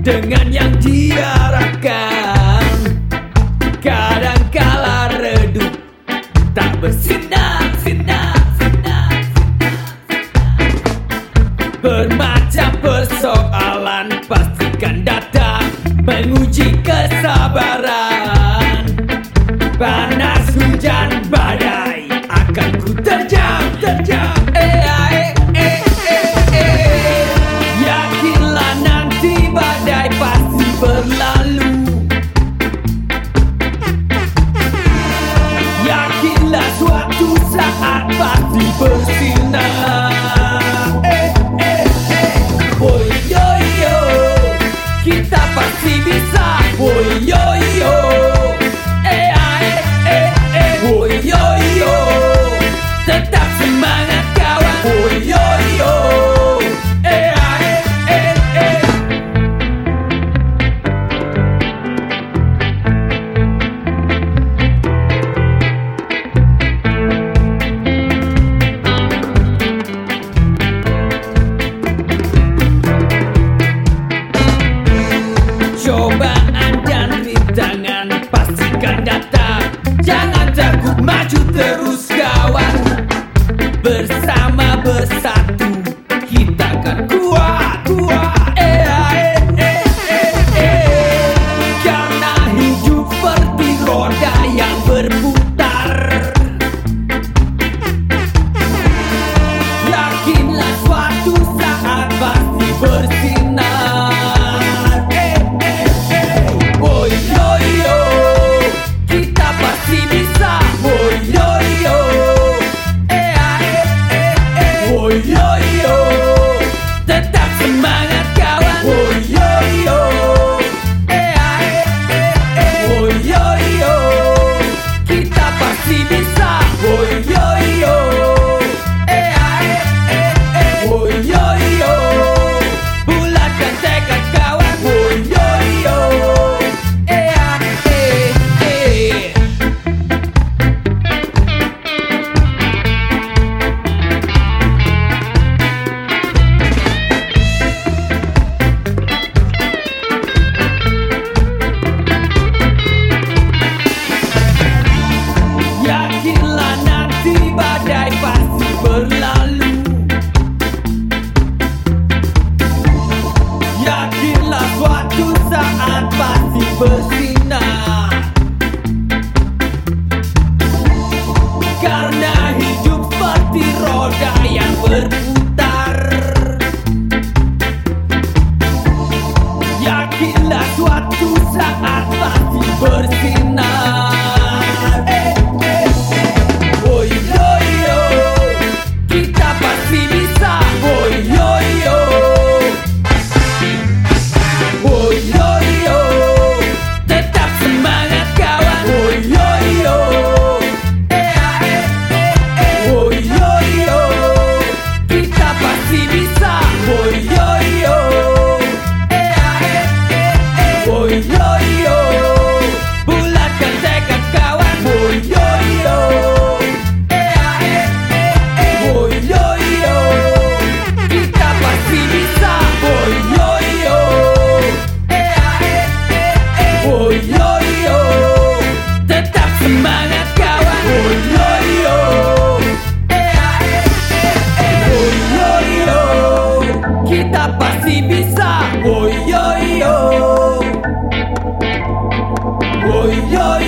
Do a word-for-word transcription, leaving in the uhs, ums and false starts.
dengan yang diharapkan. Kadang kala redup, tak bersinar, sinar, sinar, sinar. Bermacam persoalan pastikan datang menguji kesabaran. Panas, hujan, badai akan ku terjang, terjang. Eh, eh, eh, eh, eh. Yakinlah nanti badai pasti berlalu. Yakinlah suatu saat pasti bersinar. Eh, eh, eh. Boy, yo, yo, kita pasti bisa. Boy, yo, yo. Eh, eh, eh, eh. Boy, yo, yo, tetap semangat kawan. Boy, yo, yo. Eh, eh, eh, eh. Cobaan dan rintangan pastikan datang. Jangan takut, maju terus kawan. Bersama bersatu kita kan kuat, kuat. Eh, eh, eh, eh, eh. Karena hidup seperti roda yang berputar. Yakinlah suatu saat pasti bersinar. Eh, eh, eh. Boy, yo, yo, kita pasti bisa. Boy, yo, yo. Eh, eh, eh, eh. Boy, yo, yo, tetap semangat kawan. Boy, yo, yo. Eh, eh, eh, eh. Boy, yo, yo, kita pasti bisa. Boy, yo, yo. Eh, eh, eh, eh. Boy, yo, yo, bulatkan tekad kawan. Boy, yo, yo. Eh, eh, eh. Yakinlah nanti badai pasti berlalu. Yakinlah suatu saat pasti bersinar. Karena hidup seperti roda yang berputar. Yakinlah suatu saat pasti bersinar. Eh, eh, eh. Boy, yo, yo, kita pasti bisa. Boy, yo, yo. Boy, yo, yo, tetap semangat kawan. Boy, yo, yo. Eh, eh, eh, eh. Boy, yo, yo, kita pasti bisa. Boy, yo, yo. Eh, eh, eh, eh. Boy, yo, yo, bulatkan tekad kawan. Boy, yo, yo. Eh, eh, eh, eh. Boy, yo, yo, kita pasti bisa. Boy, yo, yo. Eh, eh, eh, eh. Boy, yo, yo, tetap semangat kawan. Boy, yo, yo. Eh, eh, eh, eh. Boy, yo, yo, kita pasti bisa. Boy, yo, yo. Boy, yo,